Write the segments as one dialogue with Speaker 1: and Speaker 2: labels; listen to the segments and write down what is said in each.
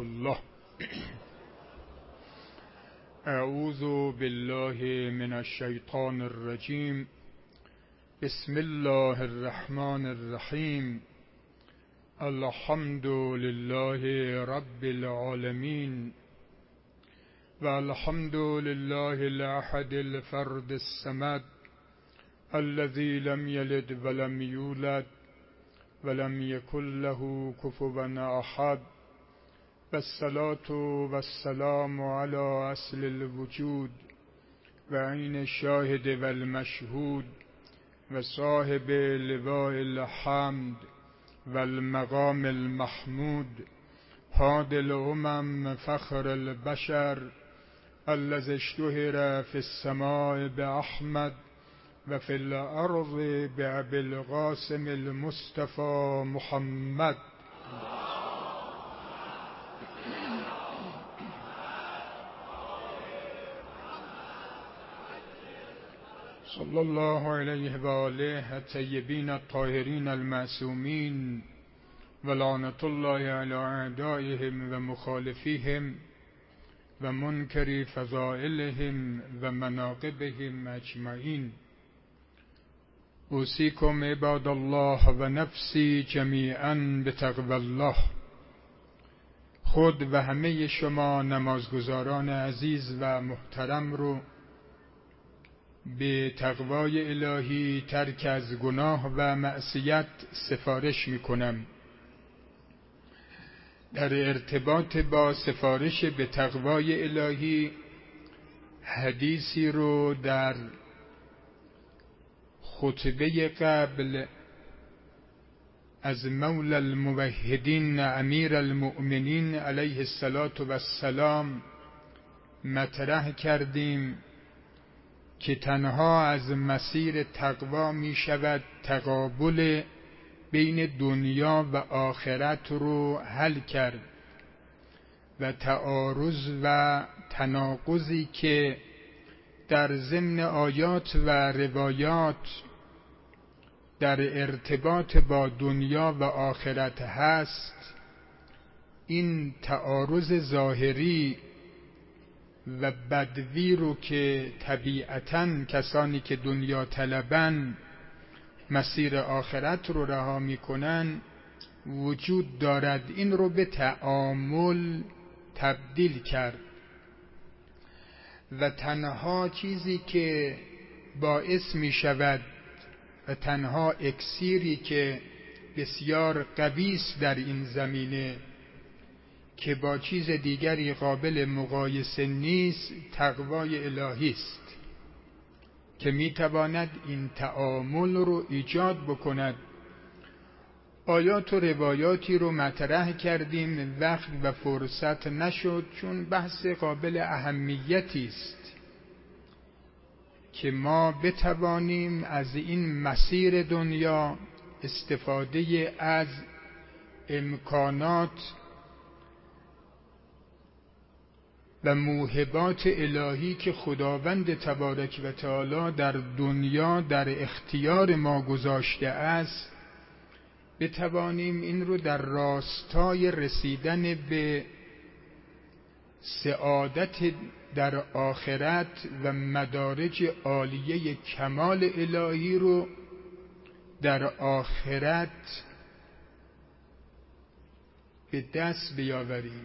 Speaker 1: الله. اعوذ بالله من الشیطان الرجیم. بسم الله الرحمن الرحیم. الحمد لله رب العالمین و الحمد لله الاحد الفرد الصمد الذي لم يلد ولم يولد ولم يكن له كفوا احد. والصلاة والسلام على اصل الوجود و عین الشاهد و المشهود و صاحب لواء الحمد و المقام المحمود هاد الامم فخر البشر الذي اشتهر في السماء بأحمد و فی الارض بأبي القاسم المصطفى محمد. صلی الله علیه و آله الطیبین الطاهرین المعصومین و لعنت الله علی اعدائهم و مخالفیهم و منکر فضائلهم و مناقبهم اجمعین. اوصیکم عباد الله و نفسی جمیعا بتقوی الله. خود و همه شما نمازگزاران عزیز و محترم رو به تقوای الهی، ترک از گناه و معصیت سفارش می کنم. در ارتباط با سفارش به تقوای الهی حدیثی رو در خطبه قبل از مولا الموحدین امیر المؤمنین علیه السلام مطرح کردیم که تنها از مسیر تقوا می شود تقابل بین دنیا و آخرت رو حل کرد و تعارض و تناقضی که در ضمن آیات و روایات در ارتباط با دنیا و آخرت هست، این تعارض ظاهری و بدوی رو که طبیعتاً کسانی که دنیا طلبن مسیر آخرت رو رها میکنن وجود دارد، این رو به تعامل تبدیل کرد و تنها چیزی که باعث می شود و تنها اکسیری که بسیار قوی است در این زمینه که با چیز دیگری قابل مقایسه نیست، تقوای الهی است که می تواند این تعامل رو ایجاد بکند. آیات و روایاتی رو مطرح کردیم، وقت و فرصت نشد چون بحث قابل اهمیتی است که ما بتوانیم از این مسیر دنیا استفاده از امکانات و موهبات الهی که خداوند تبارک و تعالی در دنیا در اختیار ما گذاشته است بتوانیم این رو در راستای رسیدن به سعادت در آخرت و مدارج عالیه کمال الهی رو در آخرت به دست بیاوریم.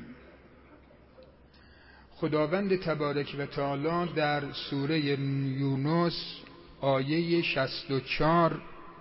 Speaker 1: خداوند تبارک و تعالی در سوره یونس آیه 64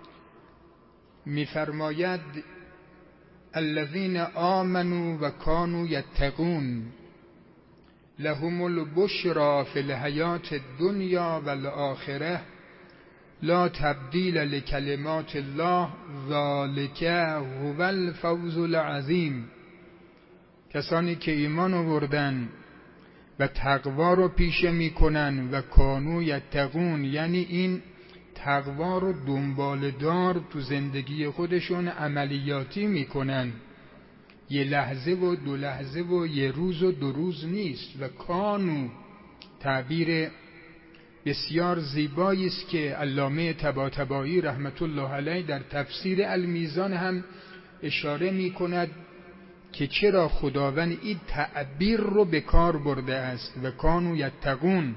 Speaker 1: می‌فرماید الذین آمنوا و کانوا یتقون لهم البشری فی الحیاة الدنیا و الآخرة لا تبدیل لکلمات الله ذلک هو الفوز العظیم. کسانی که ایمان آوردن و تقوا رو پیشه میکنن و کانوا یتقون، یعنی این تقوا رو دنبالدار تو زندگی خودشون عملیاتی میکنن، یه لحظه و دو لحظه و یه روز و دو روز نیست. و کانو تعبیر بسیار زیبایی است که علامه طباطبایی رحمت الله علیه در تفسیر المیزان هم اشاره میکند که چرا خداوند این تعبیر رو به کار برده است و کانوا یتقون،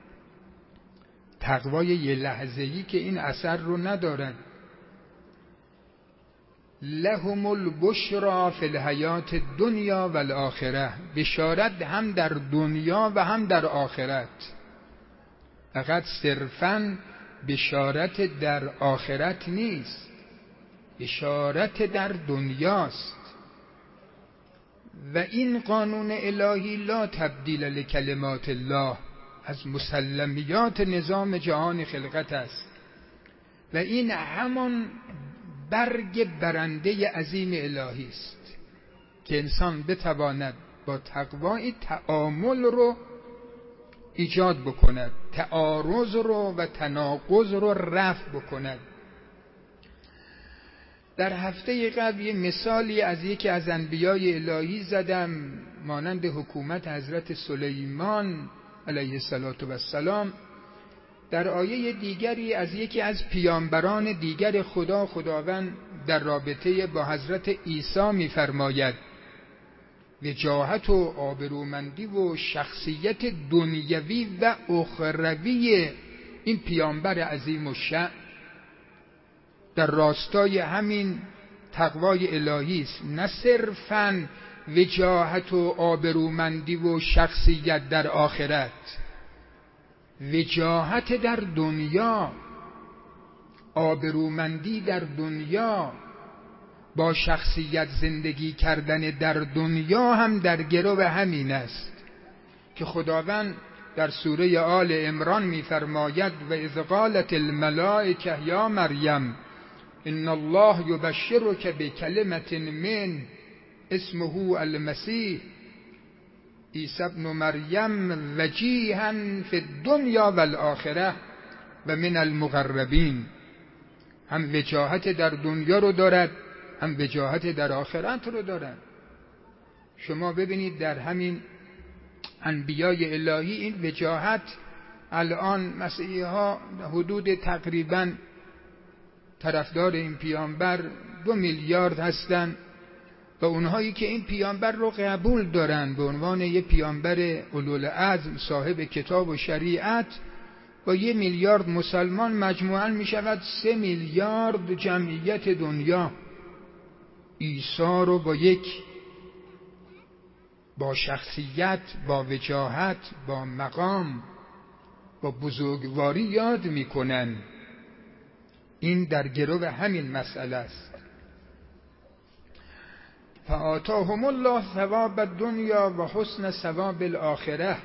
Speaker 1: تقوای یه لحظه‌ای که این اثر رو ندارد. لهم البشرا فی الحیات الدنیا و الاخره، بشارت هم در دنیا و هم در آخرت. فقط صرفاً بشارت در آخرت نیست، بشارت در دنیاست. و این قانون الهی لا تبدیل لکلمات الله، از مسلمیات نظام جهان خلقت است و این همان برگ برنده عظیم الهی است که انسان بتواند با تقوا تعامل رو ایجاد بکند، تعارض رو و تناقض رو رفع بکند. در هفته قبل یه مثالی از یکی از انبیای الهی زدم، مانند حکومت حضرت سلیمان علیه السلام. در آیه دیگری از یکی از پیامبران دیگر خداوند در رابطه با حضرت عیسی می‌فرماید وجاهت و آبرومندی و شخصیت دنیوی و اخروی این پیامبر عظیم الشأن در راستای همین تقوای الهی است، نه صرفاً وجاهت و آبرومندی و شخصیت در آخرت، وجاهت در دنیا، آبرومندی در دنیا، با شخصیت زندگی کردن در دنیا هم در گرو همین است که خداوند در سوره آل عمران می‌فرماید و اذ قالت الملائکه یا مریم ان الله یبشرک بکلمة من اسمه المسیح عیسی ابن مریم وجیها فی الدنیا والآخره و من المقربین. هم وجاهت در دنیا رو دارد، هم وجاهت در آخرت رو دارد. شما ببینید در همین انبیای الهی این وجاهت، الان مسیحی ها حدود تقریبا طرفدار این پیامبر 2 میلیارد هستند و اونهایی که این پیامبر رو قبول دارن به عنوان یه پیامبر اولوالعزم صاحب کتاب و شریعت، با 1 میلیارد مسلمان مجموعاً می شود 3 میلیارد جمعیت دنیا. عیسی رو با شخصیت، با وجاهت، با مقام، با بزرگواری یاد می کنن. این در گرو همین مسئله است. فآتاهم الله ثواب الدنیا و حسن ثواب الاخره.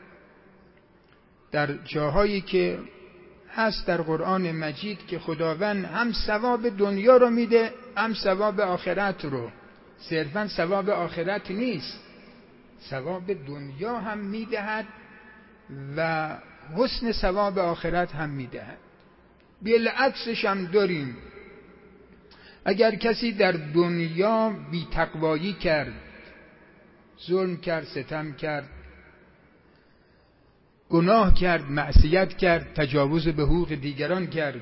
Speaker 1: در جاهایی که هست در قرآن مجید که خداوند هم ثواب دنیا رو میده هم ثواب آخرت رو، صرفا ثواب آخرت نیست، ثواب دنیا هم میدهد و حسن ثواب آخرت هم میدهد. بالعکسش هم داریم. اگر کسی در دنیا بی تقوایی کرد، ظلم کرد، ستم کرد، گناه کرد، معصیت کرد، تجاوز به حقوق دیگران کرد،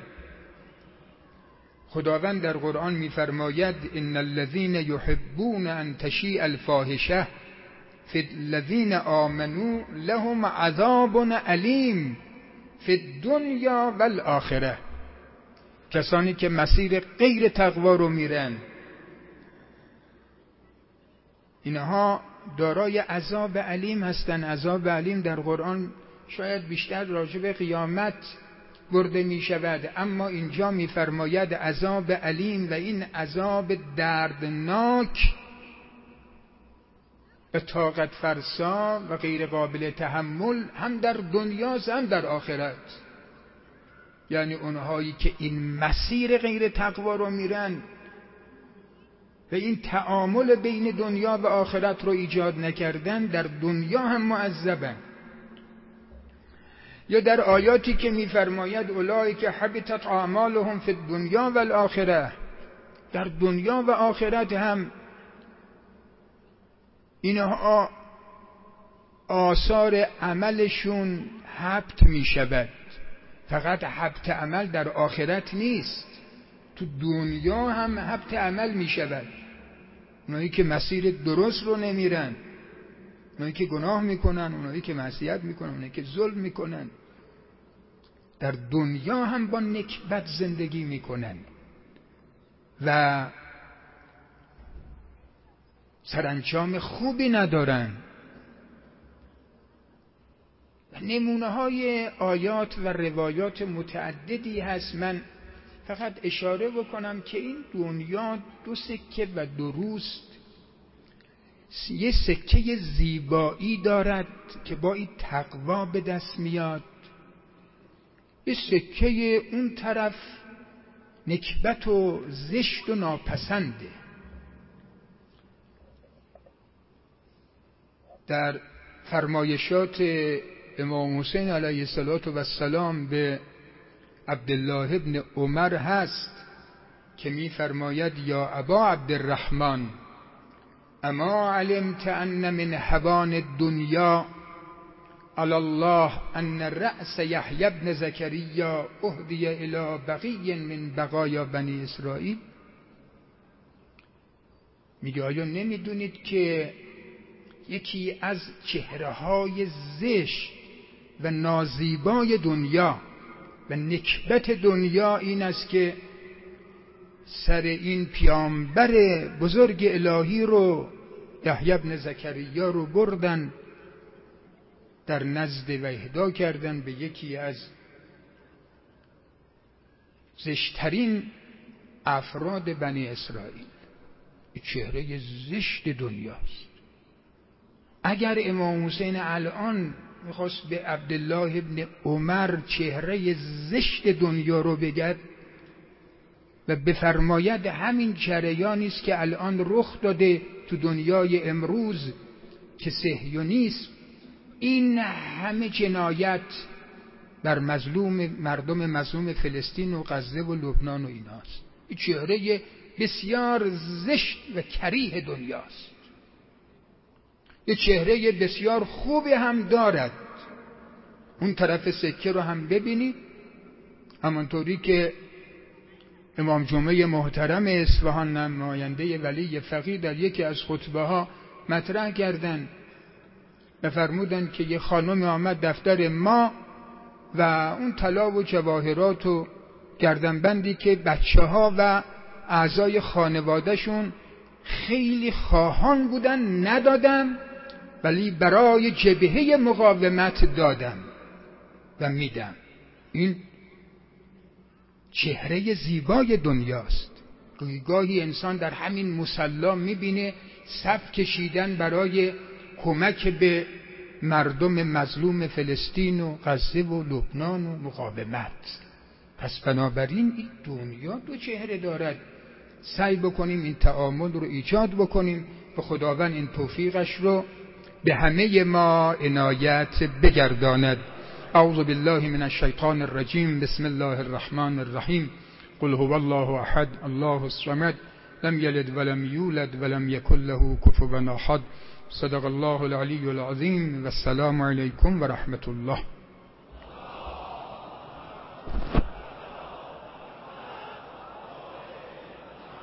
Speaker 1: خداوند در قرآن می‌فرماید ان الذين يحبون ان تشیع الفاحشه فی الذین آمنوا لهم عذاب علیم فی الدنیا والآخره. کسانی که مسیر غیر تقوا رو میرن اینها دارای عذاب علیم هستن. عذاب علیم در قرآن شاید بیشتر راجع به قیامت برده می شود، اما اینجا می فرماید عذاب علیم و این عذاب دردناک و طاقت فرسا و غیر قابل تحمل هم در دنیاست هم در آخرت. یعنی اونهایی که این مسیر غیر تقوا رو میرن و این تعامل بین دنیا و آخرت رو ایجاد نکردن، در دنیا هم معذبن. یا در آیاتی که میفرماید اولئک حبطت اعمالهم فی الدنیا والآخره، در دنیا و آخرت هم اینها آثار عملشون حبط می شود. فقط حبط عمل در آخرت نیست، تو دنیا هم حبط عمل می شود. اونایی که مسیر درست رو نمیرن، اونایی که گناه میکنن، اونایی که معصیت میکنن، اونایی که ظلم میکنن، در دنیا هم با نکبت زندگی میکنن و سرانجام خوبی ندارن. نمونه های آیات و روایات متعددی هست. من فقط اشاره بکنم که این دنیا دو سکه و دو روست. یه سکه زیبایی دارد که با این تقوا به دست میاد، یه سکه اون طرف نکبت و زشت و ناپسنده. در فرمایشات امام حسین علیه السلام به عبدالله ابن عمر هست که می فرماید یا ابا عبدالرحمن اما علمت ان من هوان الدنیا علی الله ان رأس یحیی بن زکریا اهدی الی بقی من بقایا بنی اسرائیل. میگه آیا نمیدونید که یکی از چهره‌های زشت و نازیبای دنیا و نکبت دنیا این است که سر این پیامبر بزرگ الهی رو، یحیی بن زکریا رو بردن در نزد و اهدا کردن به یکی از زشترین افراد بنی اسرائیل. چهره زشت دنیاست. اگر امام حسین الان میخواست به عبدالله ابن عمر چهره زشت دنیا رو بگد و بفرماید همین جریانی است که الان رخ داده تو دنیای امروز که صهیونیسم، این همه جنایت بر مردم مظلوم فلسطین و غزه و لبنان و ایناست. این چهره بسیار زشت و کریه دنیاست. یه چهره بسیار خوبی هم دارد. اون طرف سکه رو هم ببینید، همانطوری که امام جمعه محترم اصفهان نماینده ولی فقیه در یکی از خطبه ها مطرح کردند و فرمودند که یه خانم آمد دفتر ما و اون طلا و جواهرات و گردنبندی که بچه ها و اعضای خانوادهشون خیلی خواهان بودن ندادم، ولی برای جبهه مقاومت دادم و میدم. این چهره زیبای دنیاست. گاهی انسان در همین مصلا میبینه صف کشیدن برای کمک به مردم مظلوم فلسطین و غزه و لبنان و مقاومت. پس بنابراین این دنیا دو چهره دارد. سعی بکنیم این تعامل رو ایجاد بکنیم و خداوند این توفیقش رو به همه ما عنایت بگرداند. اعوذ بالله من الشیطان الرجیم. بسم الله الرحمن الرحیم. قل هو الله احد الله الصمد لم یلد ولم یولد ولم یکن له کفوا احد. صدق الله العلی العظیم و السلام علیکم و رحمت الله.